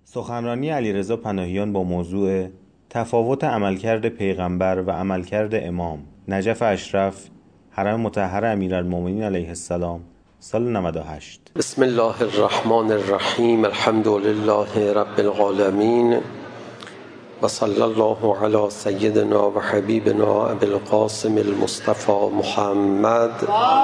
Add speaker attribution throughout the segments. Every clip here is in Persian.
Speaker 1: سخنرانی علیرضا پناهیان با موضوع تفاوت عملکرد پیغمبر و عملکرد امام، نجف اشرف، حرم مطهر امیرالمومنین علیه السلام، سال 98.
Speaker 2: بسم الله الرحمن الرحیم. الحمد لله رب العالمین و صلی الله علی سیدنا و حبیبنا ابی القاسم المصطفى محمد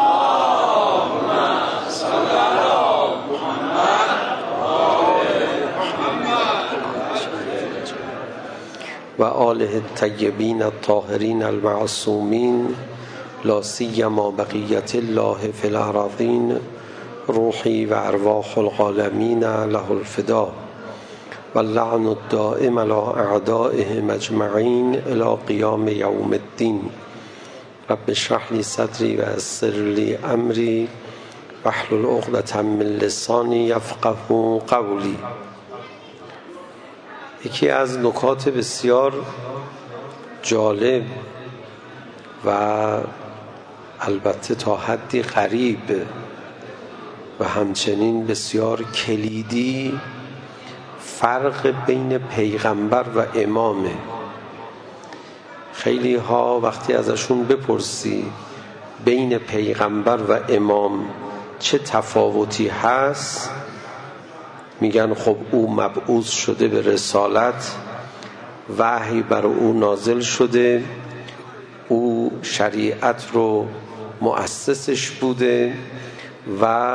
Speaker 2: و آله الطیبین الطاهرین المعصومین، لا سیما بقیت الله فی الارضین، روحی و ارواح العالمین له الفدا و اللعن الدائم علی اعدائهم اجمعین الی قیام یوم الدین. رب اشرح لی صدری و یسر لی امری واحلل عقدة من لسانی یفقهوا قولی. یکی از نکات بسیار جالب و البته تا حدی غریب و همچنین بسیار کلیدی فرق بین پیغمبر و امامه. خیلی ها وقتی ازشون بپرسی بین پیغمبر و امام چه تفاوتی هست، میگن خب او مبعوث شده به رسالت، وحی بر او نازل شده، او شریعت رو مؤسسش بوده و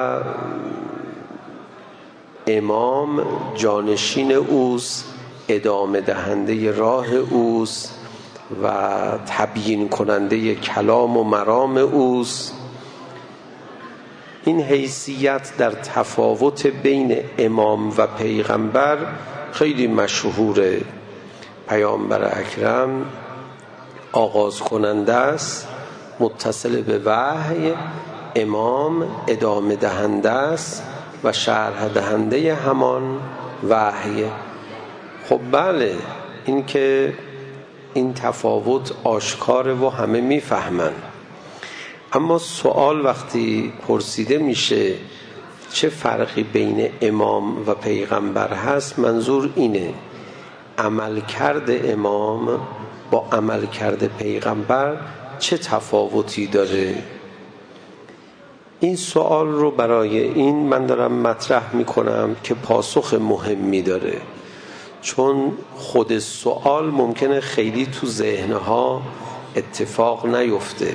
Speaker 2: امام جانشین اوست، ادامه دهنده راه اوست و تبیین کننده کلام و مرام اوست. این حیثیت در تفاوت بین امام و پیغمبر خیلی مشهوره. پیامبر اکرم آغاز کننده است، متصل به وحی، امام ادامه دهنده است و شرح دهنده همان وحی. خب بله، این که این تفاوت آشکاره و همه میفهمن، اما سوال وقتی پرسیده میشه چه فرقی بین امام و پیغمبر هست، منظور اینه عملکرد امام با عملکرد پیغمبر چه تفاوتی داره. این سوال رو برای این من دارم مطرح میکنم که پاسخ مهمی داره، چون خود سوال ممکنه خیلی تو ذهنها اتفاق نیفته.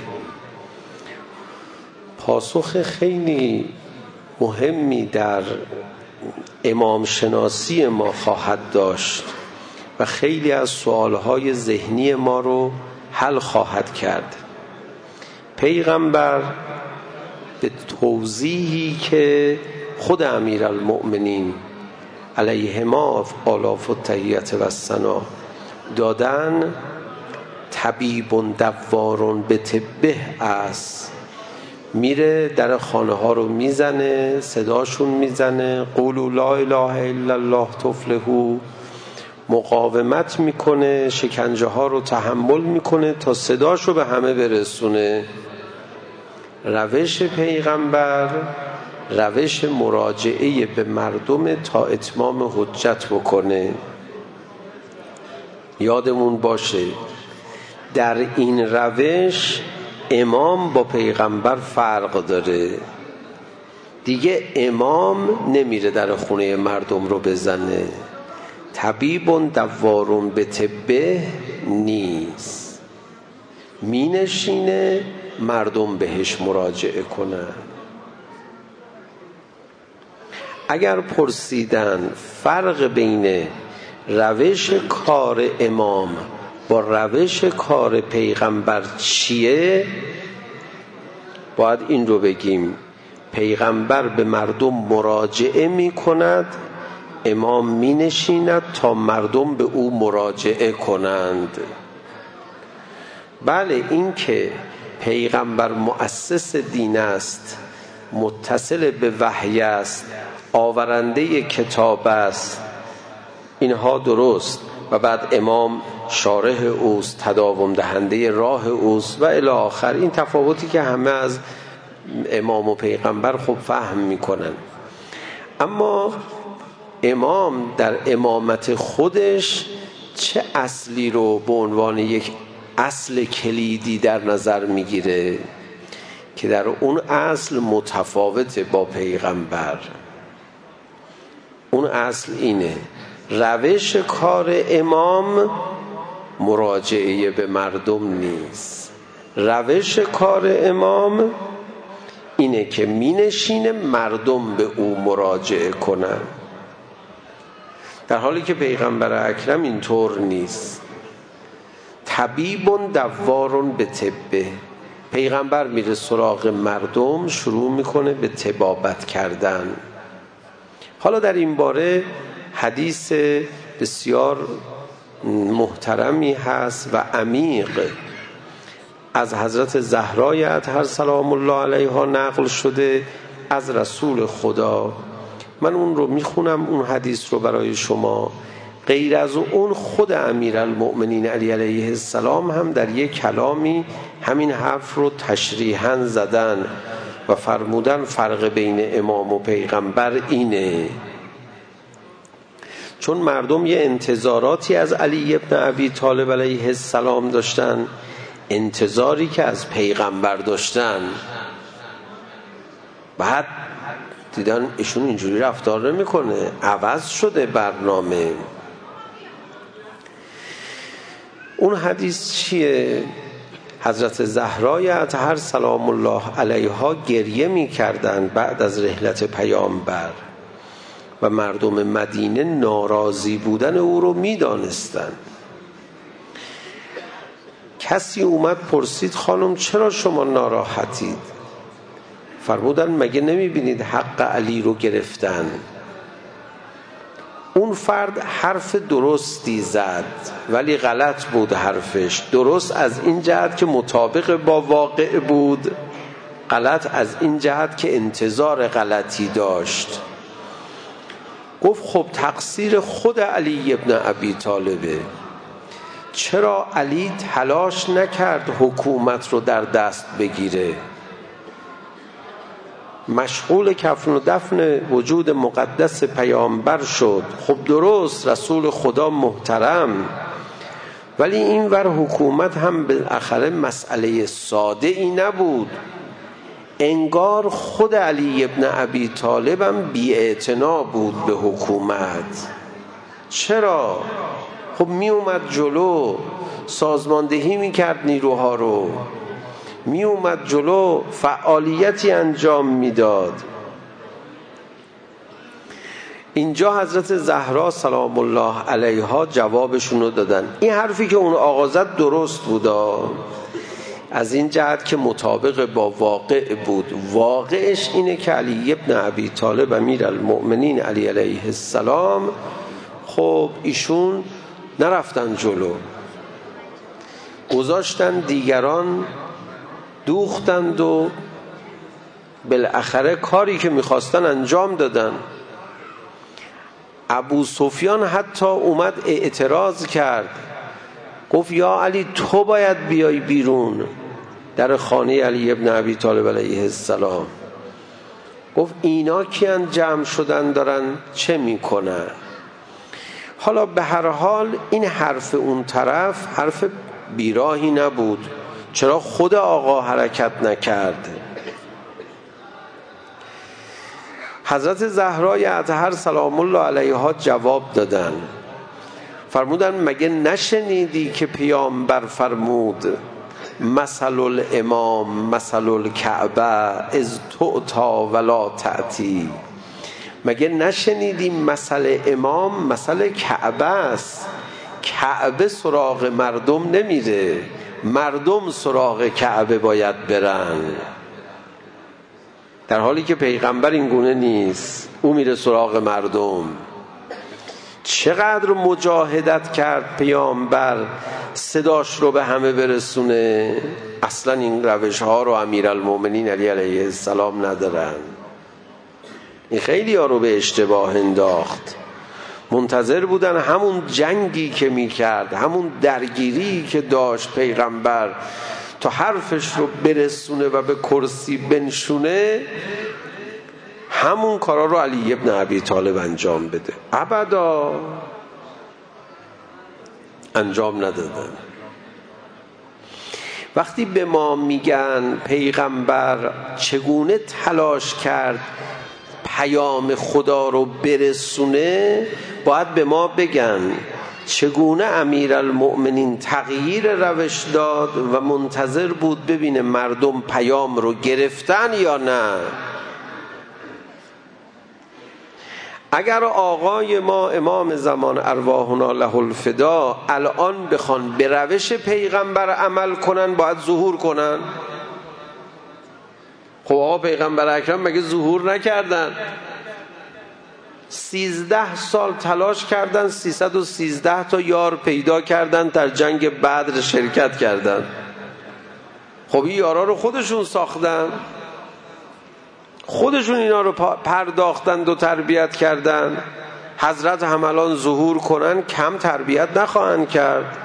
Speaker 2: پاسخ خیلی مهمی در امام شناسی ما خواهد داشت و خیلی از سوالهای ذهنی ما رو حل خواهد کرد. پیغمبر به توضیحی که خود امیرالمؤمنین علیهما آلاف التحیة و الثنا دادن، طبیب دوار به طبه است. میره در خانه ها رو میزنه، صداشون میزنه، قولوا لا اله الا الله تفلحوا، مقاومت میکنه، شکنجه ها رو تحمل میکنه تا صداشو به همه برسونه. روش پیغمبر روش مراجعه به مردم تا اتمام حجت بکنه. یادمون باشه در این روش امام با پیغمبر فرق داره. دیگه امام نمیره در خونه مردم رو بزنه، طبیب دوار به طبه نیست، مینشینه مردم بهش مراجعه کنن. اگر پرسیدن فرق بین روش کار امام با روش کار پیغمبر چیه، باید این رو بگیم: پیغمبر به مردم مراجعه می کند، امام می نشیند تا مردم به او مراجعه کنند. بله، این که پیغمبر مؤسس دین است، متصل به وحی است، آورنده کتاب است، اینها درست، و بعد امام شارح اوست، تداوم دهنده راه اوست و الی آخر. این تفاوتی که همه از امام و پیغمبر خب فهم میکنن. اما امام در امامت خودش چه اصلی رو به عنوان یک اصل کلیدی در نظر میگیره که در اون اصل متفاوته با پیغمبر. اون اصل اینه: روش کار امام مراجعه به مردم نیست. روش کار امام اینه که می نشینه مردم به او مراجعه کنن، در حالی که پیغمبر اکرم اینطور نیست. طبیب دوار به طبه، پیغمبر میره سراغ مردم، شروع میکنه به طبابت کردن. حالا در این باره حدیث بسیار محترمی هست و عمیق از حضرت زهرای اطهر سلام الله علیها نقل شده از رسول خدا. من اون رو میخونم، اون حدیث رو برای شما. غیر از اون خود امیرالمؤمنین علی علیه السلام هم در یک کلامی همین حرف رو تشریحاً زدن و فرمودن فرق بین امام و پیغمبر اینه. چون مردم یه انتظاراتی از علی ابن ابی طالب علیه السلام داشتن، انتظاری که از پیغمبر داشتن، بعد دیدن ایشون اینجوری رفتار نمیکنه، عوض شده برنامه. اون حدیث چیه؟ حضرت زهرای اطهر سلام الله علیها گریه می‌کردند بعد از رحلت پیامبر و مردم مدینه ناراضی بودن او رو می‌دانستند. کسی اومد پرسید خانم چرا شما ناراحتید؟ فرمودن مگه نمی‌بینید حق علی رو گرفتن؟ اون فرد حرف درستی زد ولی غلط بود حرفش. درست از این جهت که مطابق با واقع بود، غلط از این جهت که انتظار غلطی داشت. گفت خب تقصیر خود علی ابن ابی طالبه. چرا علی تلاش نکرد حکومت رو در دست بگیره؟ مشغول کفن و دفن وجود مقدس پیامبر شد. خب درست، رسول خدا محترم، ولی این ور حکومت هم بالاخره مسئله ساده ای نبود. انگار خود علی ابن ابی طالب هم بی‌اعتنا بود به حکومت. چرا؟ خب می اومد جلو، سازماندهی می کرد نیروها رو، می اومد جلو، فعالیتی انجام میداد. اینجا حضرت زهرا سلام الله علیها جوابشون رو دادن. این حرفی که اون آقا زد درست بودا، از این جهت که مطابق با واقع بود. واقعش اینه که علی ابن ابی طالب امیرالمؤمنین علی علیه السلام، خب ایشون نرفتن جلو، گذاشتن دیگران دوختند و بالاخره کاری که میخواستن انجام دادن. ابو سفیان حتی اومد اعتراض کرد، گفت یا علی تو باید بیای بیرون در خانه علی ابن ابی طالب علیه السلام. گفت اینا کیان جمع شدن دارن چه میکنن؟ حالا به هر حال این حرف اون طرف حرف بیراهی نبود. چرا خود آقا حرکت نکرد؟ حضرت زهرای اطهر سلام الله علیها جواب دادن، فرمودن مگه نشنیدی که پیامبر فرمود مثل الامام مثل الکعبه از تعطا ولا تأتی؟ مگه نشنیدی مثل امام مثل کعبه است؟ کعبه سراغ مردم نمیره، مردم سراغ کعبه باید برن، در حالی که پیغمبر این گونه نیست، او میره سراغ مردم. چقدر مجاهدت کرد پیامبر صداش رو به همه برسونه. اصلا این روش ها رو امیرالمؤمنین علی علیه السلام ندارن. این خیلی ها رو به اشتباه انداخت. منتظر بودن همون جنگی که میکرد، همون درگیری که داشت پیغمبر تا حرفش رو برسونه و به کرسی بنشونه، همون کارا رو علی ابن ابی طالب انجام بده. ابدا انجام ندادن. وقتی به ما میگن پیغمبر چگونه تلاش کرد پیام خدا رو برسونه، باید به ما بگن چگونه امیرالمؤمنین تغییر روش داد و منتظر بود ببینه مردم پیام رو گرفتن یا نه. اگر آقای ما امام زمان ارواحنا له الفدا الان بخوان به روش پیغمبر عمل کنن، باید ظهور کنن. خب آقا پیغمبر اکرم مگه ظهور نکردن؟ 13 سال تلاش کردن، 313 تا یار پیدا کردن، در جنگ بدر شرکت کردن. خب این یارا رو خودشون ساختن، خودشون اینا رو پرداختند و تربیت کردن. حضرت هم الان ظهور کنن کم تربیت نخواهند کرد،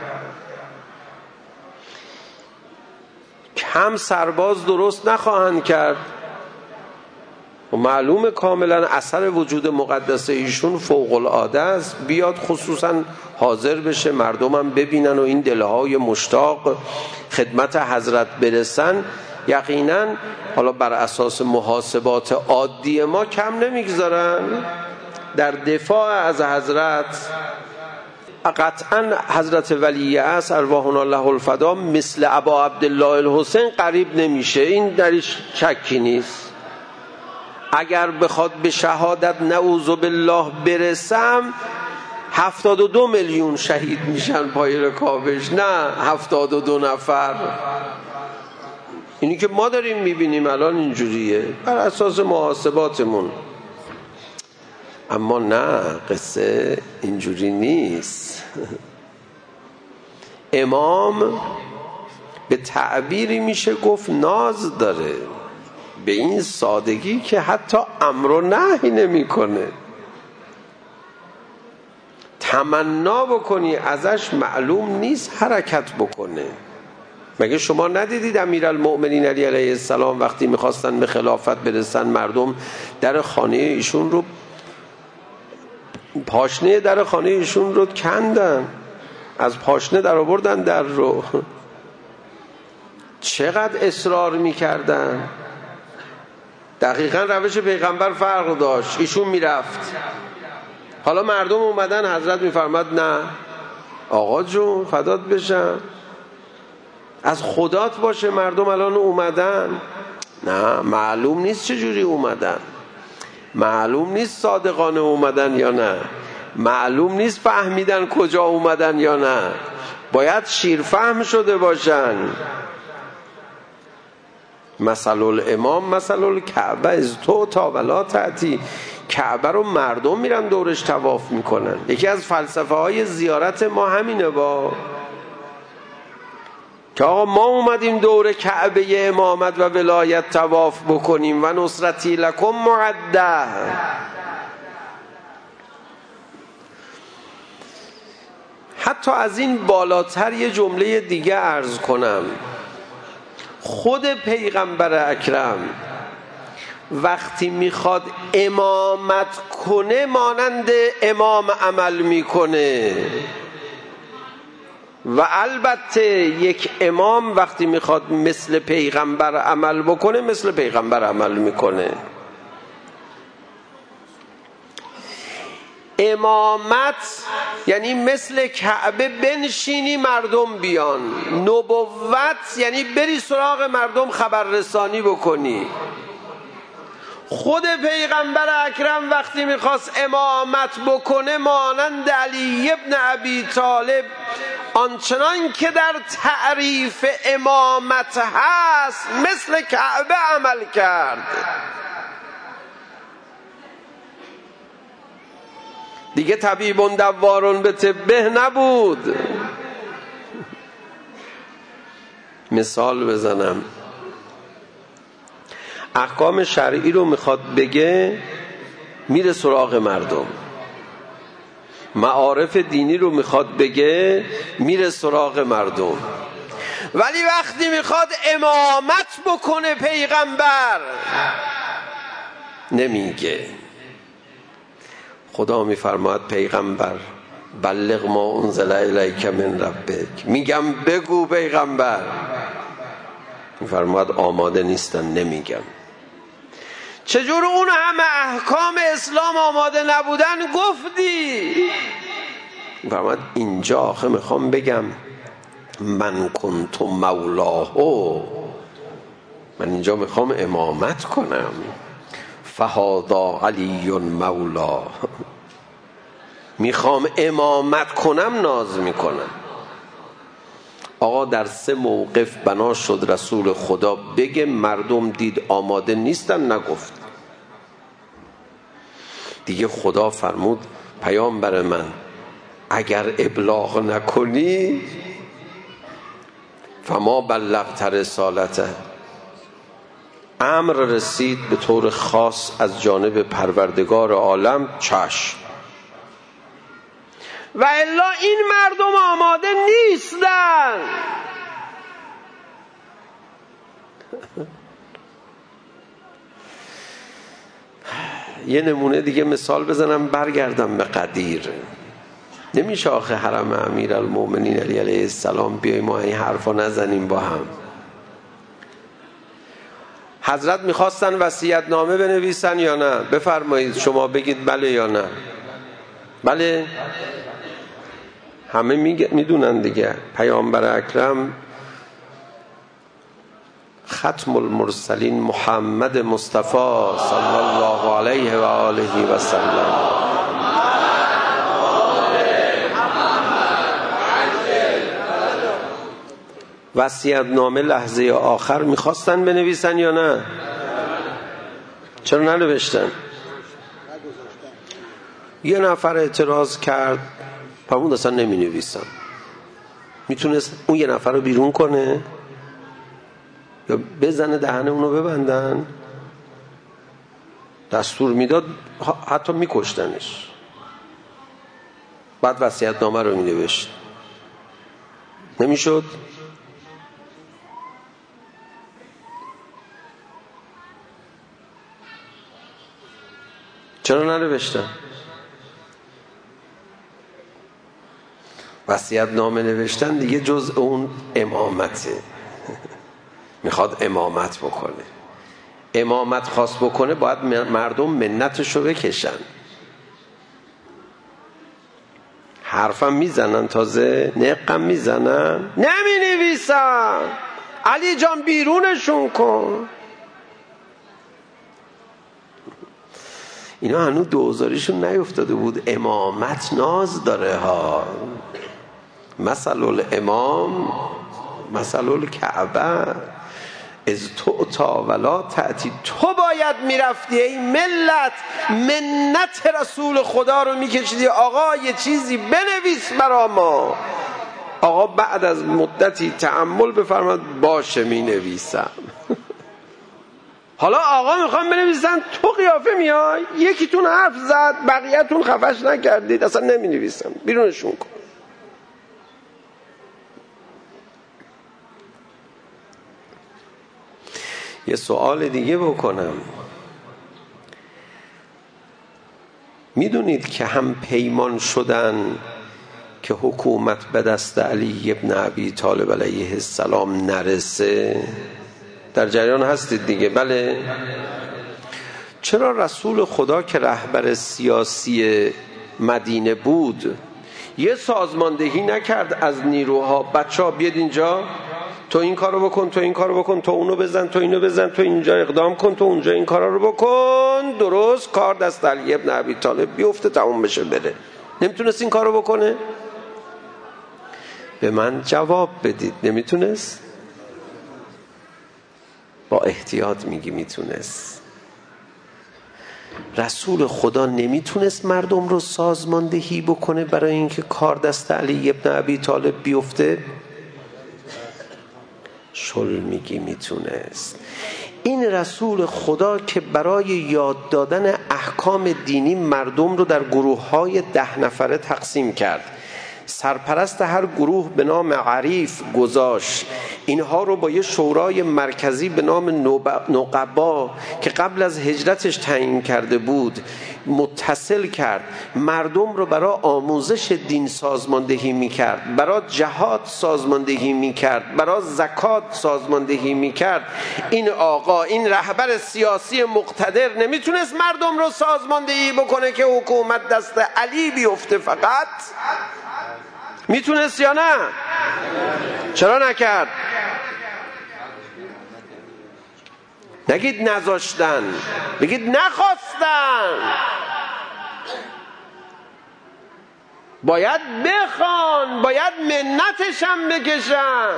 Speaker 2: کم سرباز درست نخواهند کرد. و معلومه کاملا اثر وجود مقدس ایشون فوق العاده است. بیاد خصوصا حاضر بشه، مردمم ببینن و این دلهای مشتاق خدمت حضرت برسن، یقینا حالا بر اساس محاسبات عادی ما کم نمیگذارن در دفاع از حضرت. قطعا حضرت ولی اصر ارواحنا له الفدا مثل ابا عبدالله الحسین قریب نمیشه، این درش شکی نیست. اگر بخواد به شهادت نعوذ بالله برسم 72 میلیون شهید میشن پای رکابش، نه 72 نفر. اینی که ما داریم میبینیم الان اینجوریه بر اساس محاسباتمون. اما نه، قصه اینجوری نیست. امام به تعبیری میشه گفت ناز داره، به این سادگی که حتی امر و نهی نمی کنه. تمنا بکنی ازش معلوم نیست حرکت بکنه. مگه شما ندیدید امیرالمؤمنین علی علیه السلام وقتی میخواستن به خلافت برسن، مردم در خانه ایشون رو، پاشنه در خانه ایشون رو کندن، از پاشنه در آوردن در رو. چقدر اصرار میکردن. دقیقا روش پیغمبر فرق داشت، ایشون میرفت، حالا مردم اومدن، حضرت میفرماد نه آقا جون فدات بشم، از خدات باشه، مردم الان اومدن. نه، معلوم نیست چجوری اومدن، معلوم نیست صادقانه اومدن یا نه، معلوم نیست فهمیدن کجا اومدن یا نه، باید شیرفهم شده باشن. مثل الامام مثل الکعبه از تو تا ولا تأتی. کعبه رو مردم میرن دورش طواف میکنن. یکی از فلسفه های زیارت ما همینه، با که آقا ما اومدیم دور کعبه امامت و ولایت طواف بکنیم و نصرتی لکم معده. حتی از این بالاتر یه جمله دیگه عرض کنم. خود پیغمبر اکرم وقتی میخواد امامت کنه مانند امام عمل میکنه، و البته یک امام وقتی میخواد مثل پیغمبر عمل بکنه مثل پیغمبر عمل میکنه. امامت یعنی مثل کعبه بنشینی مردم بیان. نبوت یعنی بری سراغ مردم خبررسانی بکنی. خود پیغمبر اکرم وقتی میخواست امامت بکنه مانند علی ابن ابی طالب آنچنان که در تعریف امامت هست مثل کعبه عمل کرد. دیگه طبیب دوارون به طبه نبود. مثال بزنم، احکام شرعی رو میخواد بگه میره سراغ مردم، معارف دینی رو میخواد بگه میره سراغ مردم. ولی وقتی میخواد امامت بکنه پیغمبر، نمیگه. خدا میفرماد پیغمبر بلغ ما انزل الیک من ربک، میگم بگو پیغمبر. میفرماد آماده نیستن، نمیگم. چجور اون همه احکام اسلام آماده نبودن گفتی؟ میفرماد اینجا آخه میخوام بگم من کنت مولاه، من اینجا میخوام امامت کنم. فهذا علی مولا، میخوام امامت کنم، ناز میکنم. آقا در 3 موقف بنا شد رسول خدا بگه، مردم دید آماده نیستن، نگفت. دیگه خدا فرمود پیامبر من اگر ابلاغ نکنی فما بلغت رسالته. امر رسید به طور خاص از جانب پروردگار عالم، چشم. و الا این مردم آماده نیستن. یه نمونه دیگه مثال بزنم برگردم به قدیر. نمیشه آخه حرم امیرالمومنین علی علیه السلام بیاییم ما این حرفا نزنیم با هم. حضرت میخواستن وصیت نامه بنویسن یا نه؟ بفرمایید شما بگید بله یا نه. بله، همه میدونن دیگه. پیامبر اکرم ختم المرسلین محمد مصطفی صلی الله علیه و آله و سلم وصیت نامه لحظه آخر میخواستن بنویسن یا نه؟ چرا ننوشتن؟ یه نفر اعتراض کرد، فرمود اصلا نمی نویسم. میتونست اون یه نفر رو بیرون کنه یا بزنه دهنه اونو ببندن؟ دستور میداد حتی میکشتنش. بعد وصیت نامه رو می نوشت. نمیشد؟ چرا ننوشتن؟ وصیت نامه نوشتن دیگه جزء اون امامته. میخواد امامت بکنه. امامت خواست بکنه باید مردم منتشو بکشن. حرفم میزنن، تازه نقم میزنن، نمی نویسن. علی جان بیرونشون کن. اینا هنوز دوزاریشون نیفتاده بود. امامت ناز داره ها. مثل الامام مثل الکعبه از تعطا ولا تأتی. تو باید میرفتی ای ملت، منت رسول خدا رو میکشیدی. آقا یه چیزی بنویس برا ما. آقا بعد از مدتی تأمل بفرماد باشه مینویسم. حالا آقا میخوام بنویسن، تو قیافه میای یکیتون حرف زد بقیه‌تون خفش نکردید، اصلا نمی نویسم، بیرونشون کن. یه سوال دیگه بکنم. میدونید که هم پیمان شدن که حکومت به دست علی ابن ابی طالب علیه السلام نرسه؟ در جریان هستید دیگه؟ بله. چرا رسول خدا که رهبر سیاسی مدینه بود یه سازماندهی نکرد از نیروها؟ بچه‌ها بیاد اینجا، تو این کارو بکن، تو این کارو بکن، تو اونو بزن، تو اینو بزن، تو اینجا اقدام کن، تو اونجا این کارا رو بکن، درست کار دست علی ابن ابی طالب بیفته، تموم بشه بره. نمیتونست این کارو بکنه؟ به من جواب بدید. نمیتونست؟ با احتیاط میگی میتونست. رسول خدا نمیتونست مردم رو سازماندهی بکنه برای اینکه کار دست علی ابن ابی طالب بیفته؟ شل میگی میتونست. این رسول خدا که برای یاد دادن احکام دینی مردم رو در گروه‌های 10 نفره تقسیم کرد، سرپرست هر گروه به نام عریف گذاشت. اینها رو با یه شورای مرکزی به نام نقبا که قبل از هجرتش تعیین کرده بود متصل کرد. مردم رو برای آموزش دین سازماندهی میکرد، برای جهاد سازماندهی میکرد، برای زکات سازماندهی میکرد. این آقا، این رهبر سیاسی مقتدر نمیتونست مردم رو سازماندهی بکنه که حکومت دست علی بیفته فقط؟ میتونست یا نه؟ چرا نکرد؟ نگید نذاشتن، بگید نخواستن. باید بخوان، باید منتش هم بکشن.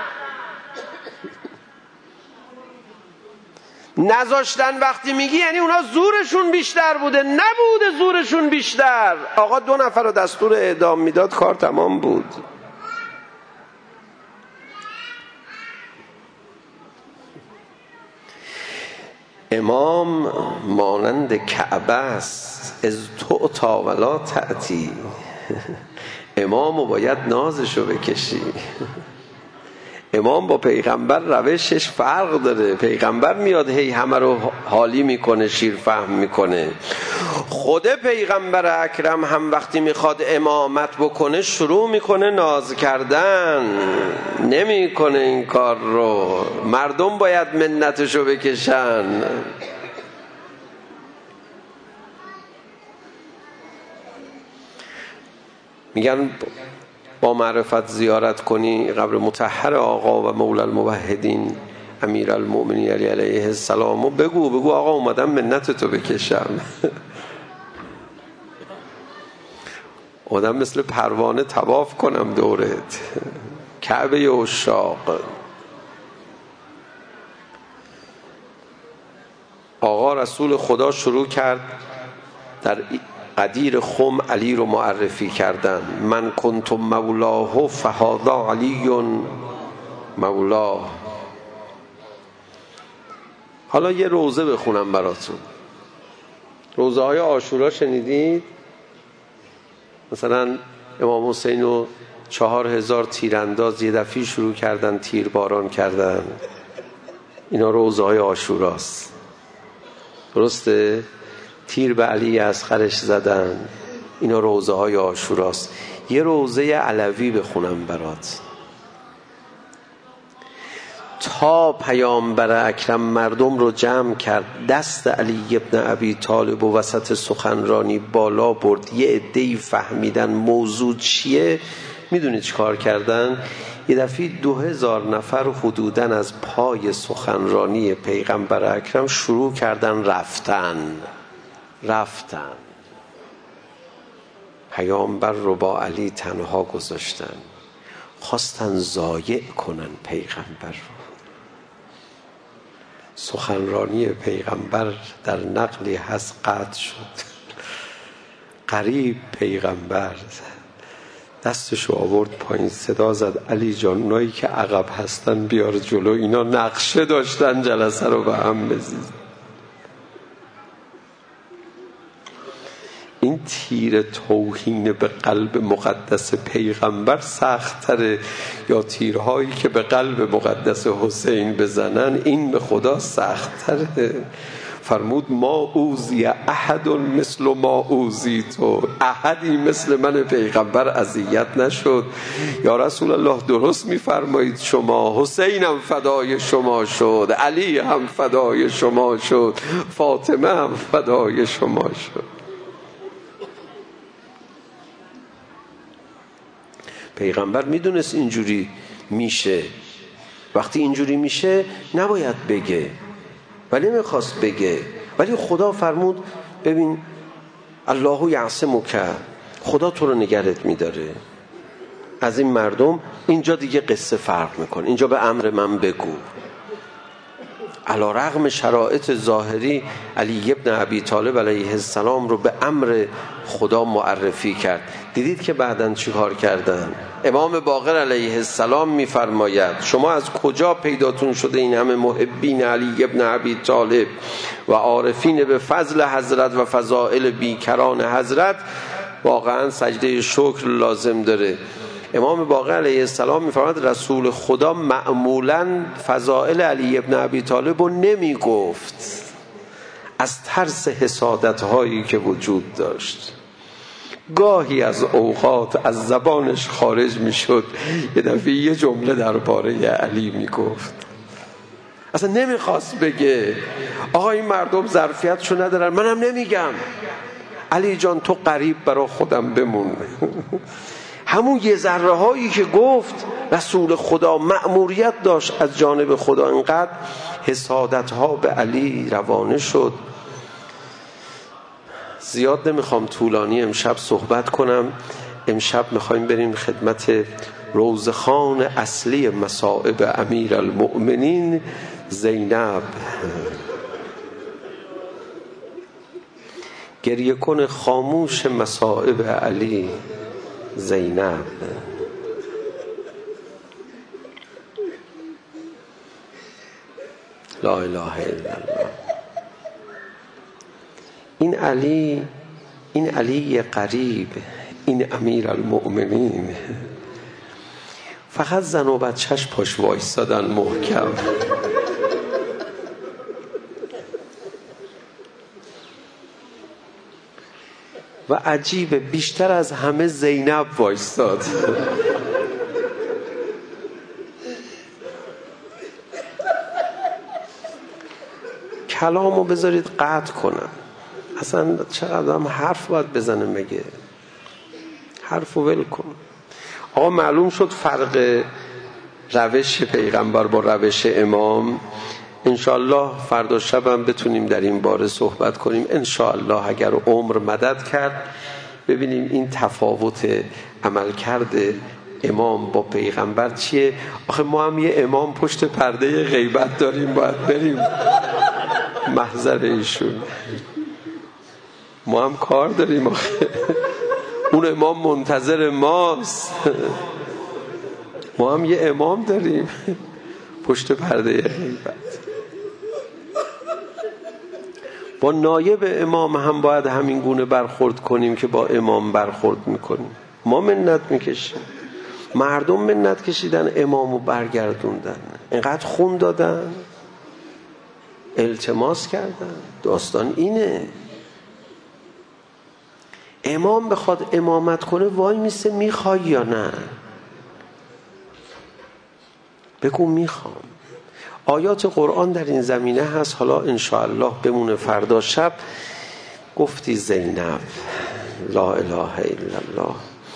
Speaker 2: نذاشتن وقتی میگی یعنی اونا زورشون بیشتر بوده. نبوده زورشون بیشتر. آقا 2 نفر رو دستور اعدام میداد کار تمام بود. امام مانند کعبه است، از تعطا ولا تأتی. امامو باید نازشو بکشی. امام با پیغمبر روشش فرق داره. پیغمبر میاد هی همه رو حالی میکنه، شیر فهم میکنه. خود پیغمبر اکرم هم وقتی میخواد امامت بکنه شروع میکنه ناز کردن. نمیکنه این کار رو. مردم باید منتشو بکشن. میگن با معرفت زیارت کنی قبر مطهر آقا و مولا الموحدین امیر المؤمنین علی علیه السلام و بگو آقا اومدم منت تو بکشم. اومدم مثل پروانه طواف کنم دورت، کعبه عشاق. آقا رسول خدا شروع کرد در قدیر خم علی رو معرفی کردن. من کنت مولاه فهذا علی مولاه. حالا یه روزه بخونم براتون. روزه های عاشورا شنیدید؟ مثلا امام حسین و 4000 تیرانداز یه دفعه شروع کردن تیرباران کردن. اینا روزه های عاشوراست. درسته؟ تیر به علی اصغرش زدن. اینا روزه های عاشوراست. یه روزه علوی بخونم برات. تا پیامبر اکرم مردم رو جمع کرد، دست علی ابن ابی طالب و وسط سخنرانی بالا برد. یه عده‌ای فهمیدن موضوع چیه. میدونید چی کار کردن؟ یه دفعه 2000 نفر حدوداً از پای سخنرانی پیغمبر اکرم شروع کردن رفتن. پیامبر رو با علی تنها گذاشتن. خواستن ضایع کنن پیغمبر رو. سخنرانی پیغمبر در نقلی هست قطع شد. قریب پیغمبر دستشو آورد پایین، صدا زد علی جان اونایی که عقب هستن بیار جلو. اینا نقشه داشتن جلسه رو به هم بزید. این تیر توهین به قلب مقدس پیغمبر سخت‌تره یا تیرهایی که به قلب مقدس حسین بزنن؟ این به خدا سخت‌تره. فرمود ما اوذی احد مثل ما اوذیت. احدی مثل من پیغمبر اذیت نشد. یا رسول الله درست میفرمایید شما. حسین هم فدای شما شد، علی هم فدای شما شد، فاطمه هم فدای شما شد. پیغمبر میدونست اینجوری میشه. وقتی اینجوری میشه نباید بگه، ولی میخواست بگه. ولی خدا فرمود ببین الله یعصمک، خدا تو رو نگرت میداره از این مردم. اینجا دیگه قصه فرق میکنه. اینجا به امر من بگو. علی رغم شرایط ظاهری علی ابن ابی طالب علیه السلام رو به امر خدا معرفی کرد. دیدید که بعداً چی کار کردن؟ امام باقر علیه السلام میفرماید شما از کجا پیداتون شده این همه محبین علی ابن ابی طالب و عارفین به فضل حضرت و فضائل بیکران حضرت؟ واقعا سجده شکر لازم داره. امام باقر علیه السلام می‌فرماید رسول خدا معمولاً فضائل علی ابن ابی طالب رو نمیگفت از ترس حسادت‌هایی که وجود داشت. گاهی از اوقات از زبانش خارج میشد یه دفعه یه جمله درباره علی میگفت، اصلا نمیخواست بگه آقا این مردم ظرفیتشو ندارن، منم نمیگم، علی جان تو قریب برا خودم بمون. همون یه ذره هایی که گفت رسول خدا مأموریت داشت از جانب خدا، انقدر حسادت ها به علی روانه شد. زیاد نمیخوام طولانی امشب صحبت کنم. امشب میخوایم بریم خدمت روزخوان اصلی مصائب امیرالمؤمنین زینب. گریه کن خاموش مصائب علی زینب. لا اله الا الله. این علی قریب، این امیرالمؤمنین، فقط زن و بچهش پاش وایسادن محکم. و عجیبه بیشتر از همه زینب وایستاد. کلامو بذارید قطع کنم، اصلا چقدر هم حرف باید بزنه مگه؟ حرفو ول کن. آقا معلوم شد فرق روش پیغمبر با روش امام. انشاءالله فردا شب هم بتونیم در این باره صحبت کنیم انشاءالله اگر عمر مدد کرد، ببینیم این تفاوت عملکرد امام با پیغمبر چیه. آخه ما هم یه امام پشت پرده غیبت داریم، باید بریم محضر ایشون، ما هم کار داریم آخه. اون امام منتظر ماست، ما هم یه امام داریم پشت پرده غیبت. با نایب امام هم باید همین گونه برخورد کنیم که با امام برخورد میکنیم. ما منت میکشیم، مردم منت کشیدن امامو برگردوندن، اینقدر خون دادن، التماس کردن. داستان اینه. امام بخواد امامت کنه وای میسه میخوای یا نه؟ بگو میخوام. آیات قرآن در این زمینه هست. حالا انشاءالله بمونه فردا شب. گفتی زینب، لا اله الا الله.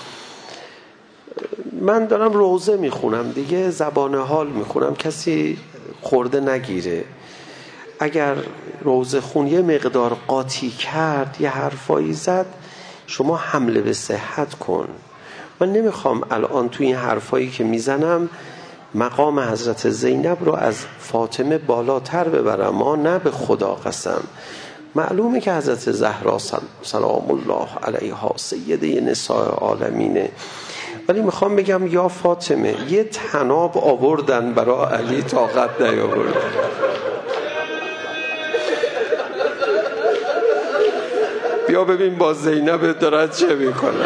Speaker 2: من دارم روزه میخونم دیگه، زبان حال میخونم، کسی خورده نگیره. اگر روزه خون یه مقدار قاطی کرد، یه حرفایی زد، شما حمله به صحت کن. من نمیخوام الان توی این حرفایی که میزنم مقام حضرت زینب رو از فاطمه بالاتر ببرم، ما نه به خدا قسم. معلومه که حضرت زهرا سلام الله علیها سیده نساء عالمینه، ولی میخوام بگم یا فاطمه یه طناب آوردن برای علی طاقت نیاوردن. بیا ببین با زینب دارد چه میکنن.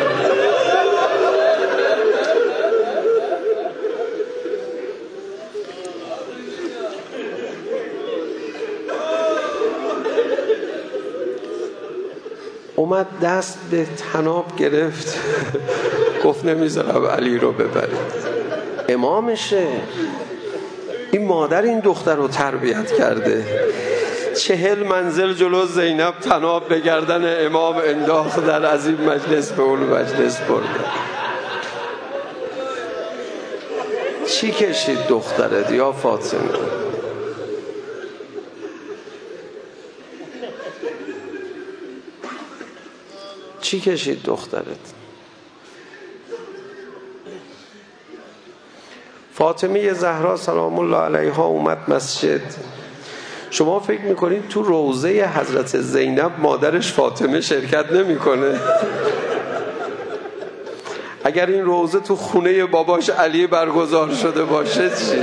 Speaker 2: اومد دست به طناب گرفت گفت نمیذارم علی رو ببرید، امامشه، این مادر این دختر رو تربیت کرده. 40 منزل جلو زینب طناب به گردن امام انداخت، در از این مجلس به اون مجلس برد. چی کشید دخترت یا فاطمه؟ چی کشید دخترت؟ فاطمه زهرا سلام الله علیها اومد مسجد. شما فکر میکنید تو روضه حضرت زینب مادرش فاطمه شرکت نمیکنه؟ اگر این روضه تو خونه باباش علی برگزار شده باشه چی؟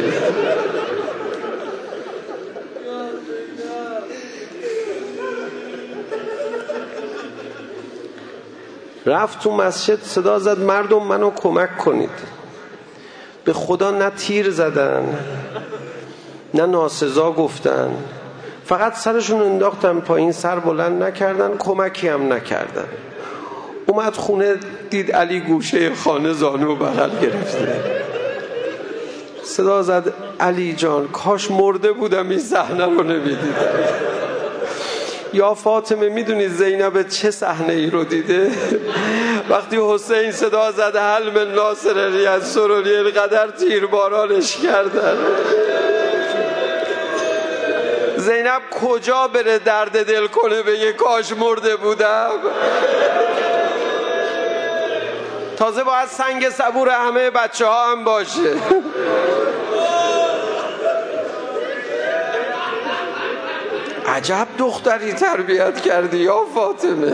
Speaker 2: رفت تو مسجد صدا زد مردم منو کمک کنید. به خدا نه تیر زدن نه ناسزا گفتن، فقط سرشون انداختن پایین، سر بلند نکردن، کمکی هم نکردن. اومد خونه دید علی گوشه خانه زانو بغل گرفته. صدا زد علی جان کاش مرده بودم این صحنه رو نمیدیدم. یا فاطمه میدونی زینب چه صحنه ای رو دیده؟ وقتی حسین صدا زد هل من ناصر ینصرنی اینقدر تیربارانش کردن. زینب کجا بره درد دل کنه بگه کاش مرده بودم؟ تازه باید سنگ صبور همه بچه ها هم باشه. عجب دختری تربیت کردی یا فاطمه،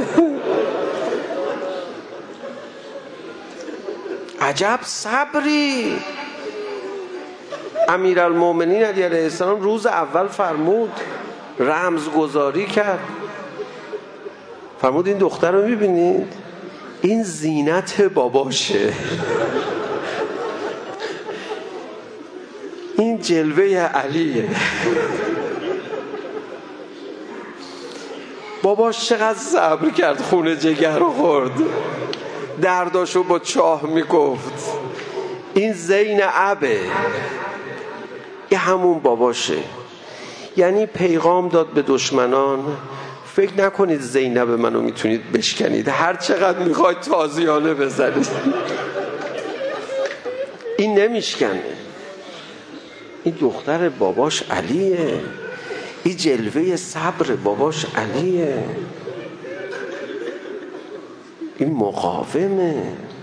Speaker 2: عجب صبری. امیرالمومنین علی علیه السلام روز اول فرمود، رمزگذاری کرد، فرمود این دختر رو میبینید این زینت باباشه، این جلوه علیه. باباش چقدر صبر کرد، خونه جگر خورد، درداشو با چاه میگفت. این زینبه، این همون باباشه. یعنی پیغام داد به دشمنان فکر نکنید زینب منو میتونید بشکنید، هر چقدر میخواید تازیانه بزنید این نمیشکنه. این دختر باباش علیه، این جلوه صبر باباش علیه، این مقاومه.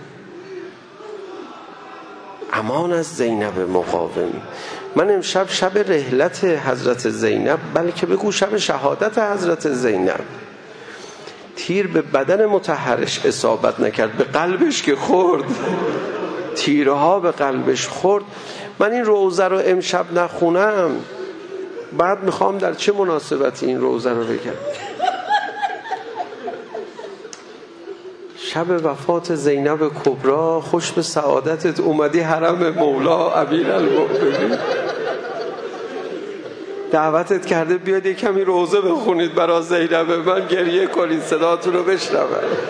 Speaker 2: امان از زینب مقاوم. من امشب شب رحلت حضرت زینب، بلکه بگو شب شهادت حضرت زینب، تیر به بدن مطهرش اصابت نکرد، به قلبش که خورد، تیرها به قلبش خورد. من این روزه رو امشب نخونم بعد میخوام در چه مناسبتی این روزه رو بگم. شب وفات زینب کبرا، خوش به سعادتت اومدی حرم مولا امیرالمومنین، دعوتت کرده بیاد یک کمی روزه بخونید برای زینب من، گریه کنید، صداتون رو بشنوم.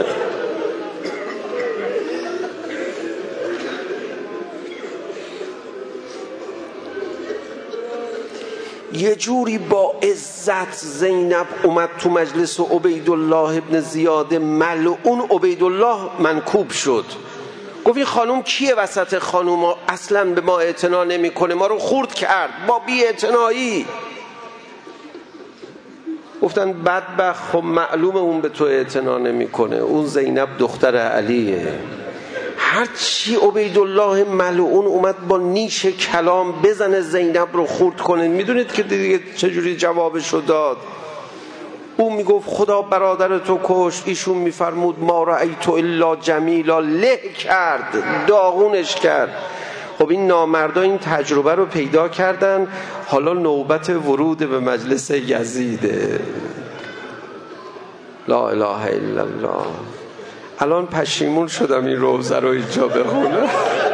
Speaker 2: یه جوری با عزت زینب اومد تو مجلس و عبیدالله ابن زیاد ملعون عبیدالله منکوب شد. گفت این خانوم کیه وسط خانوما، اصلا به ما اعتنا نمیکنه، ما رو خورد کرد با بی اعتنایی. گفتن بدبخت، خب معلومه اون به تو اعتنا نمیکنه، اون زینب دختر علیه. هرچی عبیدالله ملعون اومد با نیش کلام بزنه زینب رو خورد کنه، میدونید که دیگه چجوری جوابشو داد؟ اون میگفت خدا برادر تو کشت، ایشون میفرمود ما رأیت الا جمیلا، له کرد، داغونش کرد. خب این نامردا این تجربه رو پیدا کردن، حالا نوبت ورود به مجلس یزیده. لا اله الا الله. الان پشیمون شدم این روزه رو اینجا بخونم.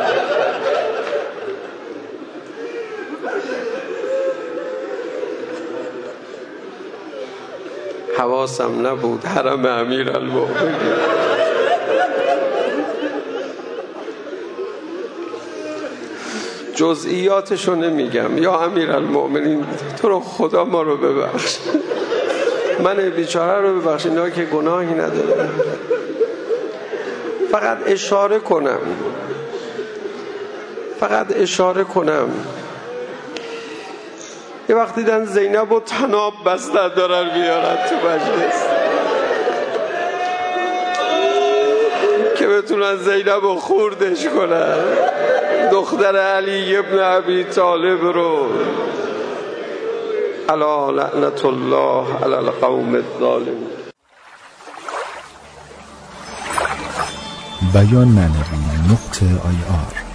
Speaker 2: حواسم نبود حرم امیرالمومنین. جزئیاتشو نمیگم. یا امیرالمومنین تو رو خدا ما رو ببخش، من بیچاره رو ببخش، اینا که گناهی نداره. فقط اشاره کنم یه وقت دیدن زینب و طناب بستن دارن بیارن تو مجلس که بتونن زینب رو خوردش کنن، دختر علی ابن ابی طالب رو. الا لعنت الله علی القوم الظالمین.
Speaker 3: بیان معنوی .ir